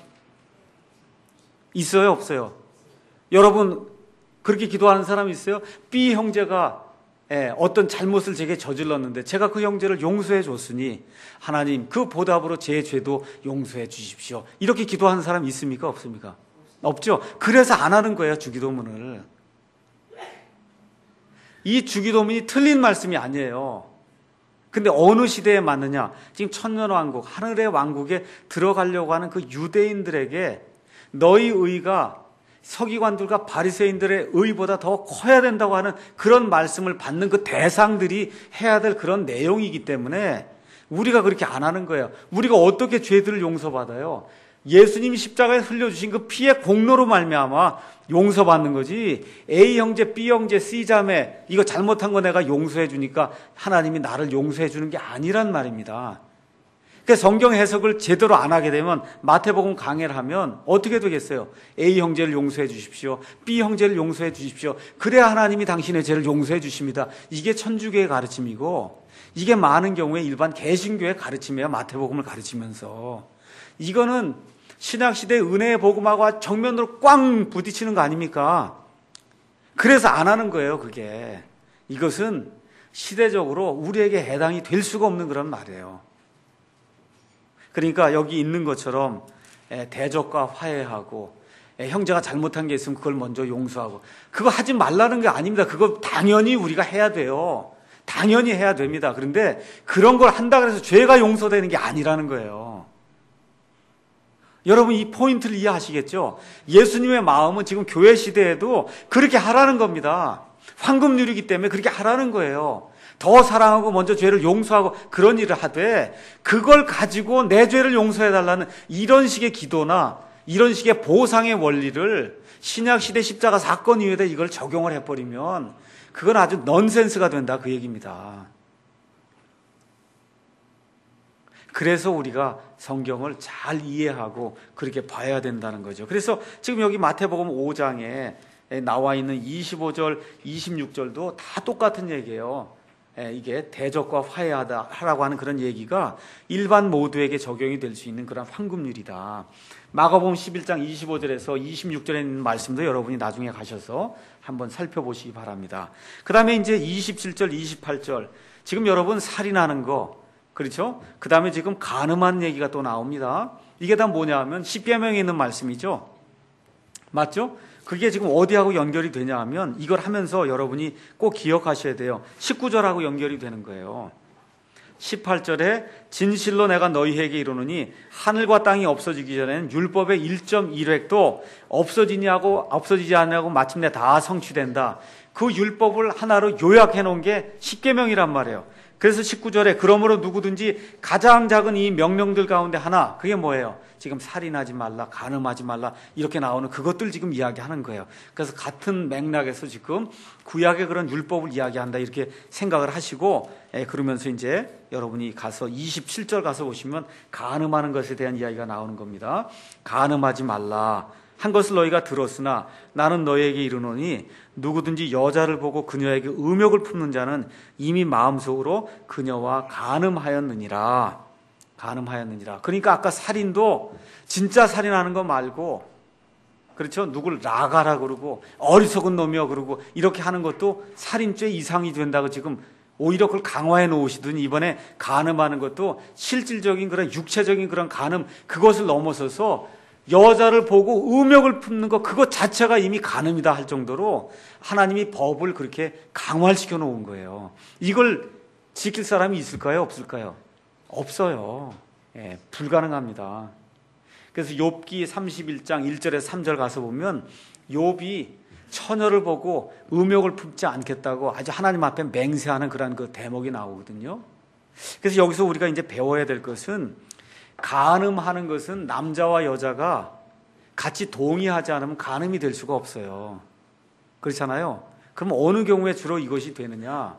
있어요? 없어요? 여러분 그렇게 기도하는 사람 있어요? B 형제가 어떤 잘못을 제게 저질렀는데 제가 그 형제를 용서해 줬으니 하나님 그 보답으로 제 죄도 용서해 주십시오. 이렇게 기도하는 사람 있습니까? 없습니까? 없죠. 그래서 안 하는 거예요, 주기도문을. 이 주기도문이 틀린 말씀이 아니에요. 근데 어느 시대에 맞느냐? 지금 천년왕국, 하늘의 왕국에 들어가려고 하는 그 유대인들에게 너희 의가 서기관들과 바리새인들의 의보다 더 커야 된다고 하는 그런 말씀을 받는 그 대상들이 해야 될 그런 내용이기 때문에 우리가 그렇게 안 하는 거예요. 우리가 어떻게 죄들을 용서받아요? 예수님이 십자가에 흘려주신 그 피의 공로로 말미암아 용서받는 거지. A 형제, B 형제, C 자매 이거 잘못한 거 내가 용서해 주니까 하나님이 나를 용서해 주는 게 아니란 말입니다. 그러니까 성경 해석을 제대로 안 하게 되면 마태복음 강해를 하면 어떻게 되겠어요? A 형제를 용서해 주십시오. B 형제를 용서해 주십시오. 그래야 하나님이 당신의 죄를 용서해 주십니다. 이게 천주교의 가르침이고 이게 많은 경우에 일반 개신교의 가르침이에요. 마태복음을 가르치면서. 이거는 신약시대의 은혜의 복음하고 정면으로 꽝 부딪히는 거 아닙니까? 그래서 안 하는 거예요, 그게. 이것은 시대적으로 우리에게 해당이 될 수가 없는 그런 말이에요. 그러니까 여기 있는 것처럼 대적과 화해하고 형제가 잘못한 게 있으면 그걸 먼저 용서하고, 그거 하지 말라는 게 아닙니다. 그거 당연히 우리가 해야 돼요. 당연히 해야 됩니다. 그런데 그런 걸 한다 그래서 죄가 용서되는 게 아니라는 거예요. 여러분 이 포인트를 이해하시겠죠? 예수님의 마음은 지금 교회 시대에도 그렇게 하라는 겁니다. 황금률이기 때문에 그렇게 하라는 거예요. 더 사랑하고 먼저 죄를 용서하고 그런 일을 하되, 그걸 가지고 내 죄를 용서해달라는 이런 식의 기도나 이런 식의 보상의 원리를 신약시대 십자가 사건 이후에다 이걸 적용을 해버리면 그건 아주 넌센스가 된다, 그 얘기입니다. 그래서 우리가 성경을 잘 이해하고 그렇게 봐야 된다는 거죠. 그래서 지금 여기 마태복음 오 장에 나와 있는 이십오 절, 이십육 절도 다 똑같은 얘기예요. 이게 대적과 화해하다 하라고 하는 그런 얘기가 일반 모두에게 적용이 될 수 있는 그런 황금률이다. 마가복음 십일 장 이십오 절에서 이십육 절에 있는 말씀도 여러분이 나중에 가셔서 한번 살펴보시기 바랍니다. 그 다음에 이제 이십칠 절, 이십팔 절, 지금 여러분 살인하는 거, 그렇죠? 그 다음에 지금 간음한 얘기가 또 나옵니다. 이게 다 뭐냐 하면 십계명에 있는 말씀이죠. 맞죠? 그게 지금 어디하고 연결이 되냐 하면 이걸 하면서 여러분이 꼭 기억하셔야 돼요. 십구 절하고 연결이 되는 거예요. 십팔 절에 진실로 내가 너희에게 이르노니 하늘과 땅이 없어지기 전에는 율법의 일 점 일 획도 없어지냐고 없어지지 않냐고 마침내 다 성취된다. 그 율법을 하나로 요약해 놓은 게 십계명이란 말이에요. 그래서 십구 절에 그러므로 누구든지 가장 작은 이 명령들 가운데 하나, 그게 뭐예요? 지금 살인하지 말라, 간음하지 말라, 이렇게 나오는 그것들 지금 이야기하는 거예요. 그래서 같은 맥락에서 지금 구약의 그런 율법을 이야기한다, 이렇게 생각을 하시고, 예, 그러면서 이제 여러분이 가서 이십칠 절 가서 보시면 간음하는 것에 대한 이야기가 나오는 겁니다. 간음하지 말라 한 것을 너희가 들었으나 나는 너희에게 이르노니 누구든지 여자를 보고 그녀에게 음욕을 품는 자는 이미 마음속으로 그녀와 간음하였느니라. 간음하였느니라. 그러니까 아까 살인도 진짜 살인하는 거 말고, 그렇죠? 누굴 나가라 그러고 어리석은 놈이여 그러고 이렇게 하는 것도 살인죄 이상이 된다고 지금 오히려 그걸 강화해 놓으시더니 이번에 간음하는 것도 실질적인 그런 육체적인 그런 간음, 그것을 넘어서서 여자를 보고 음욕을 품는 것, 그것 자체가 이미 간음이다 할 정도로 하나님이 법을 그렇게 강화시켜 놓은 거예요. 이걸 지킬 사람이 있을까요? 없을까요? 없어요. 예, 불가능합니다. 그래서 욥기 삼십일 장 일 절에서 삼 절 가서 보면 욥이 처녀를 보고 음욕을 품지 않겠다고 아주 하나님 앞에 맹세하는 그런 그 대목이 나오거든요. 그래서 여기서 우리가 이제 배워야 될 것은, 간음하는 것은 남자와 여자가 같이 동의하지 않으면 간음이 될 수가 없어요. 그렇잖아요. 그럼 어느 경우에 주로 이것이 되느냐?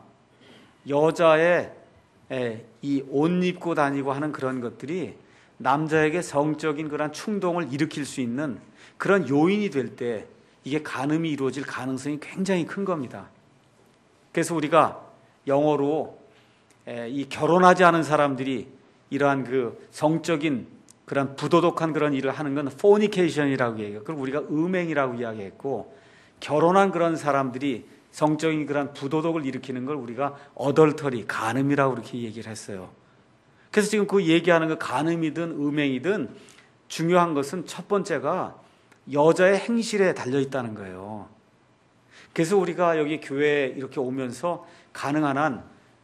여자의 이 옷 입고 다니고 하는 그런 것들이 남자에게 성적인 그런 충동을 일으킬 수 있는 그런 요인이 될 때 이게 간음이 이루어질 가능성이 굉장히 큰 겁니다. 그래서 우리가 영어로 이 결혼하지 않은 사람들이 이러한 그 성적인 그런 부도덕한 그런 일을 하는 건 fornication이라고 얘기해요. 그걸 우리가 음행이라고 이야기했고, 결혼한 그런 사람들이 성적인 그런 부도덕을 일으키는 걸 우리가 adultery, 간음이라고 이렇게 얘기를 했어요. 그래서 지금 그 얘기하는 그 간음이든 음행이든 중요한 것은 첫 번째가 여자의 행실에 달려 있다는 거예요. 그래서 우리가 여기 교회에 이렇게 오면서 가능한 한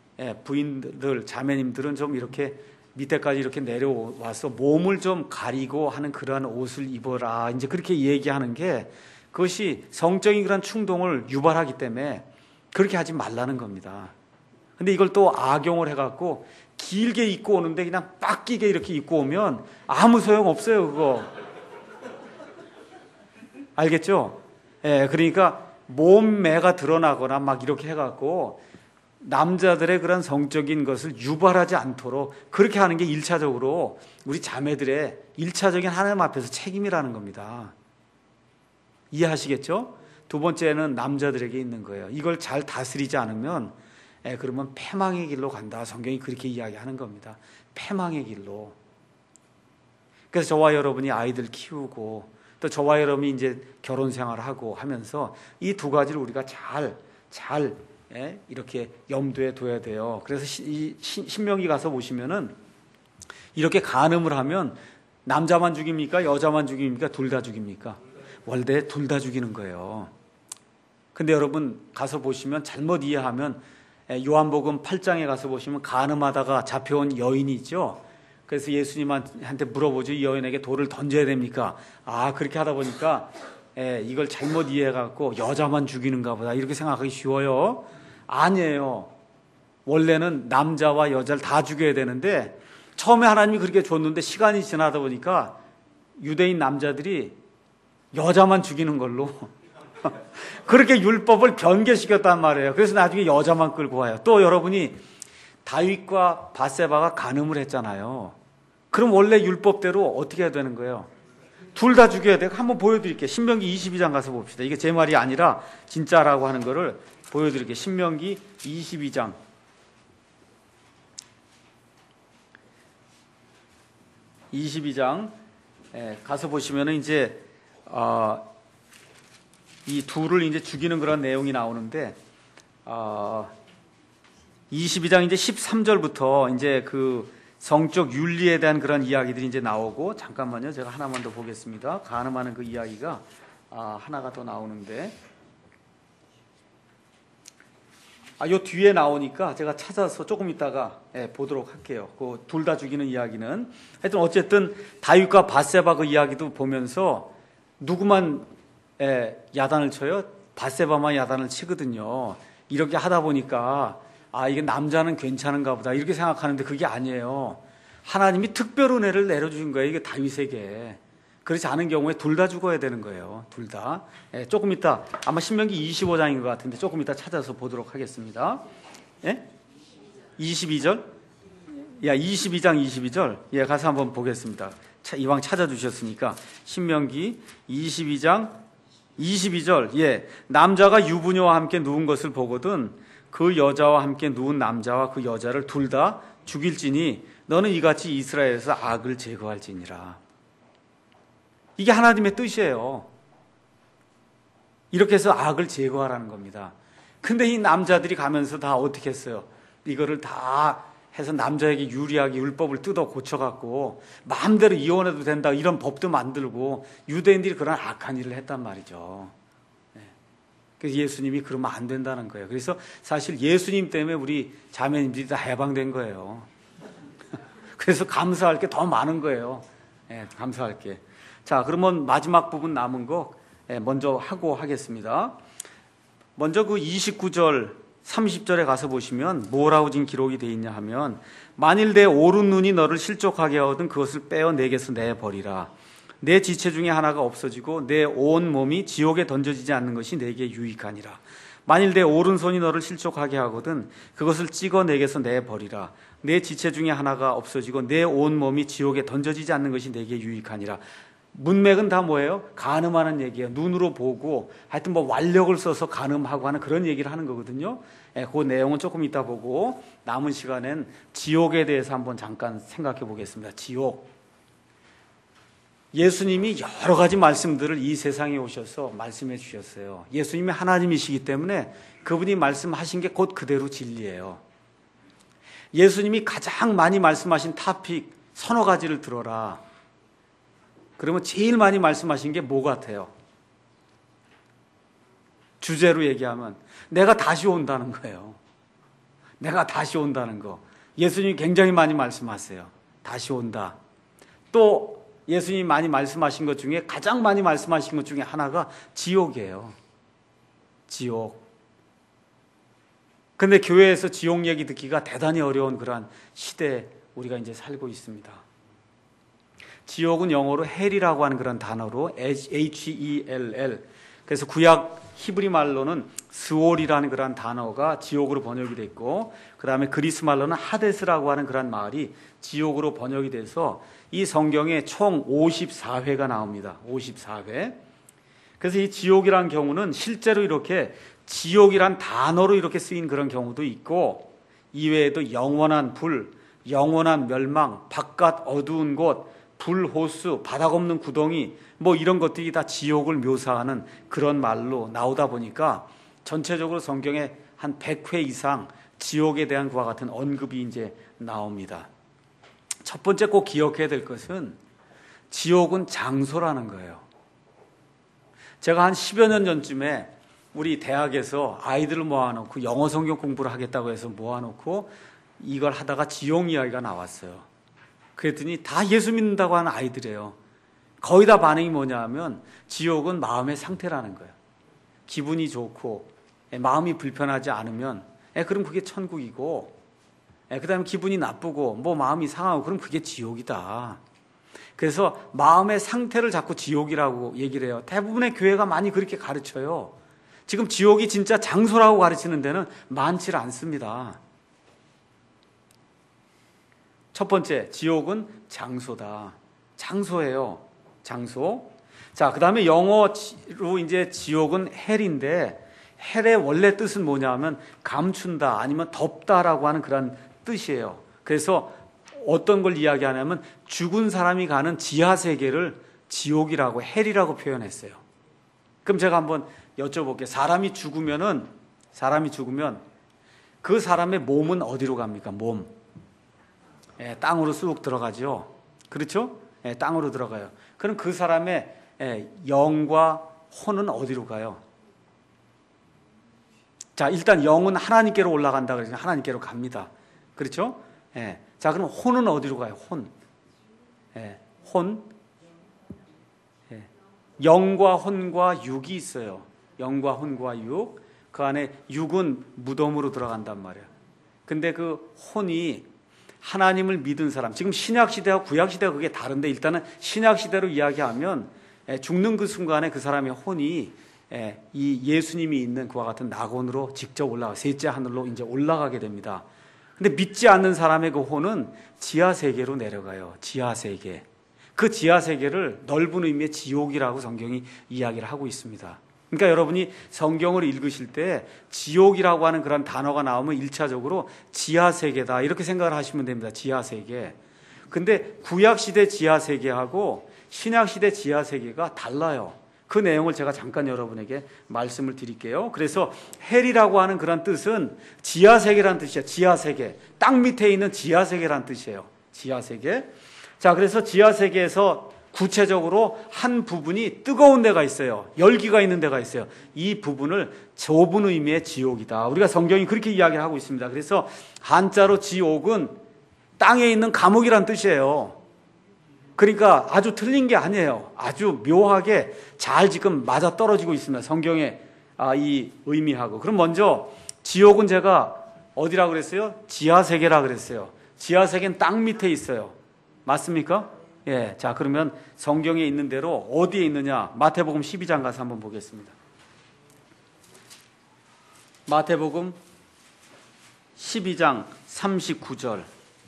부인들, 자매님들은 좀 이렇게 밑에까지 이렇게 내려와서 몸을 좀 가리고 하는 그러한 옷을 입어라, 이제 그렇게 얘기하는 게 그것이 성적인 그런 충동을 유발하기 때문에 그렇게 하지 말라는 겁니다. 근데 이걸 또 악용을 해갖고 길게 입고 오는데 그냥 빡 끼게 이렇게 입고 오면 아무 소용 없어요, 그거. 알겠죠? 예, 그러니까 몸매가 드러나거나 막 이렇게 해갖고 남자들의 그런 성적인 것을 유발하지 않도록 그렇게 하는 게 일차적으로 우리 자매들의 일차적인 하나님 앞에서 책임이라는 겁니다. 이해하시겠죠? 두 번째는 남자들에게 있는 거예요. 이걸 잘 다스리지 않으면 예, 그러면 패망의 길로 간다. 성경이 그렇게 이야기하는 겁니다. 패망의 길로. 그래서 저와 여러분이 아이들 키우고 또 저와 여러분이 이제 결혼 생활하고 하면서 이 두 가지를 우리가 잘, 잘 예, 이렇게 염두에 둬야 돼요. 그래서 시, 이 시, 신명기 가서 보시면은 이렇게 간음을 하면 남자만 죽입니까? 여자만 죽입니까? 둘 다 죽입니까? 원래 둘 다 죽이는 거예요. 근데 여러분 가서 보시면 잘못 이해하면 요한복음 팔 장에 가서 보시면 간음하다가 잡혀온 여인이 있죠. 그래서 예수님한테 물어보죠. 이 여인에게 돌을 던져야 됩니까? 아, 그렇게 하다 보니까 예, 이걸 잘못 이해해갖고 여자만 죽이는가 보다 이렇게 생각하기 쉬워요. 아니에요. 원래는 남자와 여자를 다 죽여야 되는데 처음에 하나님이 그렇게 줬는데 시간이 지나다 보니까 유대인 남자들이 여자만 죽이는 걸로 그렇게 율법을 변개시켰단 말이에요. 그래서 나중에 여자만 끌고 와요. 또 여러분이 다윗과 밧세바가 간음을 했잖아요. 그럼 원래 율법대로 어떻게 해야 되는 거예요? 둘 다 죽여야 돼요. 한번 보여드릴게요. 신명기 이십이 장 가서 봅시다. 이게 제 말이 아니라 진짜라고 하는 거를 보여드릴게요. 신명기 이십이 장. 이십이 장 가서 보시면은 이제 어, 이 둘을 이제 죽이는 그런 내용이 나오는데 어, 이십이 장 이제 십삼 절부터 이제 그 성적 윤리에 대한 그런 이야기들이 이제 나오고 잠깐만요. 제가 하나만 더 보겠습니다. 간음하는 그 이야기가 아, 하나가 더 나오는데 아, 요 뒤에 나오니까 제가 찾아서 조금 있다가 예, 보도록 할게요. 그 둘 다 죽이는 이야기는 하여튼 어쨌든 다윗과 밧세바 그 이야기도 보면서 누구만 예, 야단을 쳐요? 밧세바만 야단을 치거든요. 이렇게 하다 보니까 아, 이게 남자는 괜찮은가 보다 이렇게 생각하는데 그게 아니에요. 하나님이 특별 은혜를 내려주신 거예요. 이게 다윗에게. 그렇지 않은 경우에 둘 다 죽어야 되는 거예요. 둘 다. 예, 조금 이따 아마 신명기 이십오 장인 것 같은데 조금 이따 찾아서 보도록 하겠습니다. 예? 이십이 절? 야, 이십이 장 이십이 절. 예, 가서 한번 보겠습니다. 차, 이왕 찾아주셨으니까 신명기 이십이 장 이십이 절. 예, 남자가 유부녀와 함께 누운 것을 보거든 그 여자와 함께 누운 남자와 그 여자를 둘 다 죽일지니 너는 이같이 이스라엘에서 악을 제거할지니라. 이게 하나님의 뜻이에요. 이렇게 해서 악을 제거하라는 겁니다. 근데 이 남자들이 가면서 다 어떻게 했어요? 이거를 다 해서 남자에게 유리하게 율법을 뜯어 고쳐갖고 마음대로 이혼해도 된다 이런 법도 만들고 유대인들이 그런 악한 일을 했단 말이죠. 그래서 예수님이 그러면 안 된다는 거예요. 그래서 사실 예수님 때문에 우리 자매님들이 다 해방된 거예요. 그래서 감사할 게 더 많은 거예요. 네, 감사할 게. 자, 그러면 마지막 부분 남은 거 먼저 하고 하겠습니다. 먼저 그 이십구 절, 삼십 절에 가서 보시면 뭐라고 지금 기록이 되어 있냐 하면 만일 내 오른 눈이 너를 실족하게 하거든 그것을 빼어 내게서 내버리라. 내 지체 중에 하나가 없어지고 내 온 몸이 지옥에 던져지지 않는 것이 내게 유익하니라. 만일 내 오른손이 너를 실족하게 하거든 그것을 찍어 내게서 내버리라. 내 지체 중에 하나가 없어지고 내 온 몸이 지옥에 던져지지 않는 것이 내게 유익하니라. 문맥은 다 뭐예요? 간음하는 얘기예요. 눈으로 보고 하여튼 뭐 완력을 써서 간음하고 하는 그런 얘기를 하는 거거든요. 예, 그 내용은 조금 이따 보고 남은 시간엔 지옥에 대해서 한번 잠깐 생각해 보겠습니다. 지옥. 예수님이 여러 가지 말씀들을 이 세상에 오셔서 말씀해 주셨어요. 예수님이 하나님이시기 때문에 그분이 말씀하신 게 곧 그대로 진리예요. 예수님이 가장 많이 말씀하신 토픽 서너 가지를 들어라. 그러면 제일 많이 말씀하신 게 뭐 같아요? 주제로 얘기하면 내가 다시 온다는 거예요. 내가 다시 온다는 거. 예수님이 굉장히 많이 말씀하세요. 다시 온다. 또 예수님이 많이 말씀하신 것 중에 가장 많이 말씀하신 것 중에 하나가 지옥이에요. 지옥. 근데 교회에서 지옥 얘기 듣기가 대단히 어려운 그러한 시대에 우리가 이제 살고 있습니다. 지옥은 영어로 헬이라고 하는 그런 단어로 에이치 이 엘 엘. 그래서 구약 히브리 말로는 스올이라는 그런 단어가 지옥으로 번역이 됐고, 그 다음에 그리스 말로는 하데스라고 하는 그런 말이 지옥으로 번역이 돼서 이 성경에 총 오십사 회가 나옵니다. 오십사 회. 그래서 이 지옥이라는 경우는 실제로 이렇게 지옥이란 단어로 이렇게 쓰인 그런 경우도 있고, 이외에도 영원한 불, 영원한 멸망, 바깥 어두운 곳, 불호수, 바닥 없는 구덩이, 뭐 이런 것들이 다 지옥을 묘사하는 그런 말로 나오다 보니까 전체적으로 성경에 한 한 백 회 이상 지옥에 대한 그와 같은 언급이 이제 나옵니다. 첫 번째 꼭 기억해야 될 것은 지옥은 장소라는 거예요. 제가 한 십여 년 전쯤에 우리 대학에서 아이들을 모아놓고 영어 성경 공부를 하겠다고 해서 모아놓고 이걸 하다가 지옥 이야기가 나왔어요. 그랬더니 다 예수 믿는다고 하는 아이들이에요. 거의 다 반응이 뭐냐 하면 지옥은 마음의 상태라는 거예요. 기분이 좋고 마음이 불편하지 않으면 그럼 그게 천국이고, 그 다음에 기분이 나쁘고 뭐 마음이 상하고 그럼 그게 지옥이다. 그래서 마음의 상태를 자꾸 지옥이라고 얘기를 해요. 대부분의 교회가 많이 그렇게 가르쳐요. 지금 지옥이 진짜 장소라고 가르치는 데는 많지 않습니다. 첫 번째, 지옥은 장소다. 장소예요. 장소. 자, 그 다음에 영어로 이제 지옥은 헬인데, 헬의 원래 뜻은 뭐냐 하면 감춘다, 아니면 덮다라고 하는 그런 뜻이에요. 그래서 어떤 걸 이야기하냐면 죽은 사람이 가는 지하세계를 지옥이라고, 헬이라고 표현했어요. 그럼 제가 한번 여쭤볼게요. 사람이 죽으면은, 사람이 죽으면 그 사람의 몸은 어디로 갑니까? 몸. 예, 땅으로 쑥 들어가죠. 그렇죠? 예, 땅으로 들어가요. 그럼 그 사람의 예, 영과 혼은 어디로 가요? 자, 일단 영은 하나님께로 올라간다 그러니까 하나님께로 갑니다. 그렇죠? 예. 자, 그럼 혼은 어디로 가요? 혼. 예, 혼. 예. 영과 혼과 육이 있어요. 영과 혼과 육. 그 안에 육은 무덤으로 들어간단 말이에요. 근데 그 혼이 하나님을 믿은 사람, 지금 신약시대와 구약시대가 그게 다른데, 일단은 신약시대로 이야기하면 죽는 그 순간에 그 사람의 혼이 이 예수님이 있는 그와 같은 낙원으로 직접 올라가, 셋째 하늘로 이제 올라가게 됩니다. 근데 믿지 않는 사람의 그 혼은 지하세계로 내려가요. 지하세계. 그 지하세계를 넓은 의미의 지옥이라고 성경이 이야기를 하고 있습니다. 그러니까 여러분이 성경을 읽으실 때 지옥이라고 하는 그런 단어가 나오면 일차적으로 지하세계다 이렇게 생각을 하시면 됩니다. 지하세계. 근데 구약시대 지하세계하고 신약시대 지하세계가 달라요. 그 내용을 제가 잠깐 여러분에게 말씀을 드릴게요. 그래서 헬이라고 하는 그런 뜻은 지하세계라는 뜻이에요. 지하세계. 땅 밑에 있는 지하세계라는 뜻이에요. 지하세계. 자, 그래서 지하세계에서 구체적으로 한 부분이 뜨거운 데가 있어요. 열기가 있는 데가 있어요. 이 부분을 좁은 의미의 지옥이다. 우리가 성경이 그렇게 이야기를 하고 있습니다. 그래서 한자로 지옥은 땅에 있는 감옥이란 뜻이에요. 그러니까 아주 틀린 게 아니에요. 아주 묘하게 잘 지금 맞아 떨어지고 있습니다. 성경의 아, 이 의미하고. 그럼 먼저 지옥은 제가 어디라고 그랬어요? 지하세계라 그랬어요. 지하세계는 땅 밑에 있어요. 맞습니까? 예, 자, 그러면 성경에 있는 대로 어디에 있느냐? 마태복음 십이 장 가서 한번 보겠습니다. 마태복음 십이 장 삼십구 절.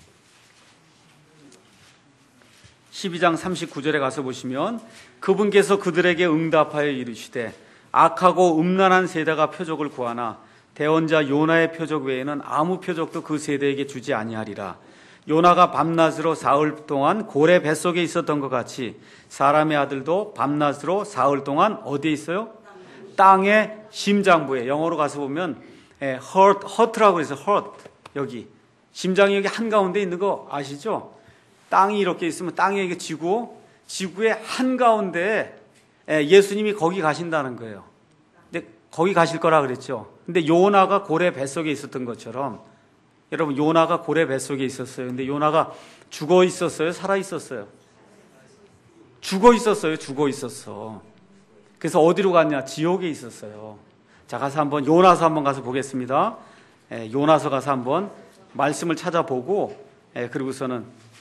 십이 장 삼십구 절에 가서 보시면 그분께서 그들에게 응답하여 이르시되 악하고 음란한 세대가 표적을 구하나 대언자 요나의 표적 외에는 아무 표적도 그 세대에게 주지 아니하리라. 요나가 밤낮으로 사흘 동안 고래 뱃속에 있었던 것 같이 사람의 아들도 밤낮으로 사흘 동안 어디에 있어요? 땅의 심장부에. 영어로 가서 보면 hurt, hurt라고 해서 hurt. 여기 심장이 여기 한가운데 있는 거 아시죠? 땅이 이렇게 있으면 땅에 이게 지구, 지구의 한가운데에 예수님이 거기 가신다는 거예요. 근데 거기 가실 거라 그랬죠. 근데 요나가 고래 뱃속에 있었던 것처럼 여러분, 요나가 고래 뱃속에 있었어요. 근데 요나가 죽어 있었어요? 살아 있었어요? 죽어 있었어요? 죽어 있었어. 그래서 어디로 갔냐? 지옥에 있었어요. 자, 가서 한번 요나서 한번 가서 보겠습니다. 예, 요나서 가서 한번 말씀을 찾아보고, 예, 그리고서는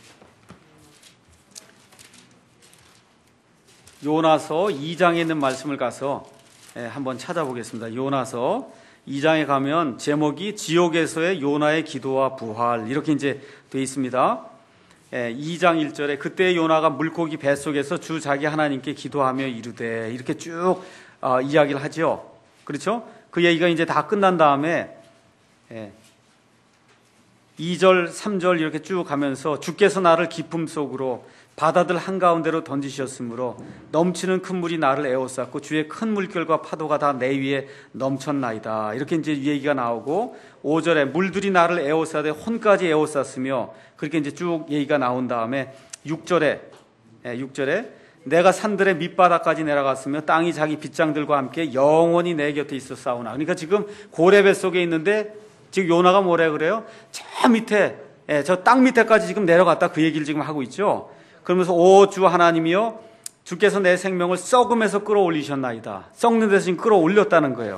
요나서 이 장에 있는 말씀을 가서 예, 한번 찾아보겠습니다. 요나서 이 장에 가면 제목이 지옥에서의 요나의 기도와 부활 이렇게 이제 되어 있습니다. 예, 이 장 일 절에 그때 요나가 물고기 뱃속에서 주 자기 하나님께 기도하며 이르되 이렇게 쭉 어, 이야기를 하죠. 그렇죠? 그 얘기가 이제 다 끝난 다음에 예, 이 절, 삼 절 이렇게 쭉 가면서 주께서 나를 기품 속으로 바다들 한가운데로 던지셨으므로 넘치는 큰 물이 나를 에워쌌고 주의 큰 물결과 파도가 다 내 위에 넘쳤나이다. 이렇게 이제 얘기가 나오고 오 절에 물들이 나를 에워싸되 혼까지 에워쌌으며 그렇게 이제 쭉 얘기가 나온 다음에 육 절에 육 절에 내가 산들의 밑바닥까지 내려갔으며 땅이 자기 빗장들과 함께 영원히 내 곁에 있어 싸우나. 그러니까 지금 고레배 속에 있는데 지금 요나가 뭐래 그래요? 저 밑에 저 땅 밑에까지 지금 내려갔다 그 얘기를 지금 하고 있죠. 그러면서 오 주 하나님이여 주께서 내 생명을 썩음에서 끌어올리셨나이다. 썩는 데서 지금 끌어올렸다는 거예요.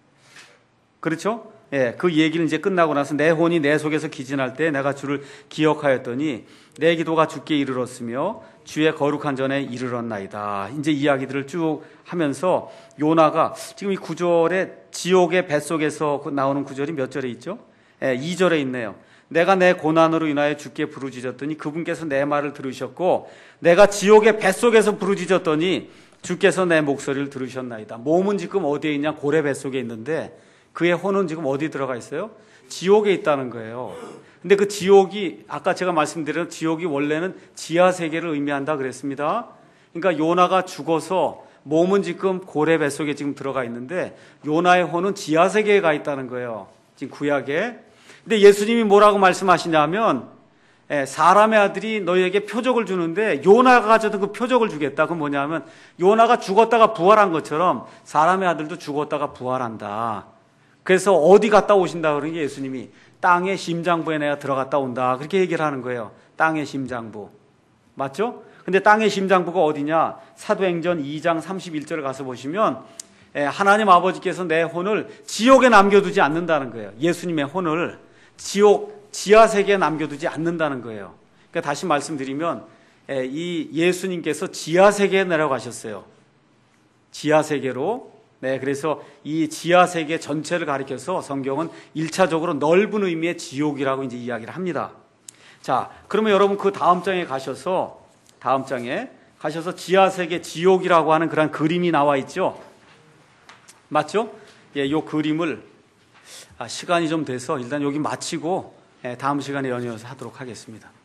그렇죠? 예, 그 얘기를 이제 끝나고 나서 내 혼이 내 속에서 기진할 때 내가 주를 기억하였더니 내 기도가 주께 이르렀으며 주의 거룩한 전에 이르렀나이다. 이제 이야기들을 쭉 하면서 요나가 지금 이 구절에 지옥의 뱃속에서 나오는 구절이 몇 절에 있죠? 예, 이 절에 있네요. 내가 내 고난으로 인하여 주께 부르짖었더니 그분께서 내 말을 들으셨고 내가 지옥의 뱃속에서 부르짖었더니 주께서 내 목소리를 들으셨나이다. 몸은 지금 어디에 있냐? 고래 뱃속에 있는데 그의 혼은 지금 어디 들어가 있어요? 지옥에 있다는 거예요. 근데 그 지옥이 아까 제가 말씀드린 지옥이 원래는 지하 세계를 의미한다 그랬습니다. 그러니까 요나가 죽어서 몸은 지금 고래 뱃속에 지금 들어가 있는데 요나의 혼은 지하 세계에 가 있다는 거예요. 지금 구약에. 근데 예수님이 뭐라고 말씀하시냐면 사람의 아들이 너희에게 표적을 주는데 요나가 가졌던 그 표적을 주겠다. 그건 뭐냐면 요나가 죽었다가 부활한 것처럼 사람의 아들도 죽었다가 부활한다. 그래서 어디 갔다 오신다 그러는 게 예수님이 땅의 심장부에 내가 들어갔다 온다. 그렇게 얘기를 하는 거예요. 땅의 심장부. 맞죠? 근데 땅의 심장부가 어디냐? 사도행전 이 장 삼십일 절을 가서 보시면 하나님 아버지께서 내 혼을 지옥에 남겨두지 않는다는 거예요. 예수님의 혼을 지옥, 지하세계에 남겨두지 않는다는 거예요. 그러니까 다시 말씀드리면 이 예수님께서 지하세계에 내려가셨어요. 지하세계로. 네, 그래서 이 지하세계 전체를 가리켜서 성경은 일차적으로 넓은 의미의 지옥이라고 이제 이야기를 합니다. 자, 그러면 여러분 그 다음 장에 가셔서, 다음 장에 가셔서 지하세계 지옥이라고 하는 그런 그림이 나와 있죠? 맞죠? 예, 요 그림을, 아, 시간이 좀 돼서 일단 여기 마치고, 예, 다음 시간에 연이어서 하도록 하겠습니다.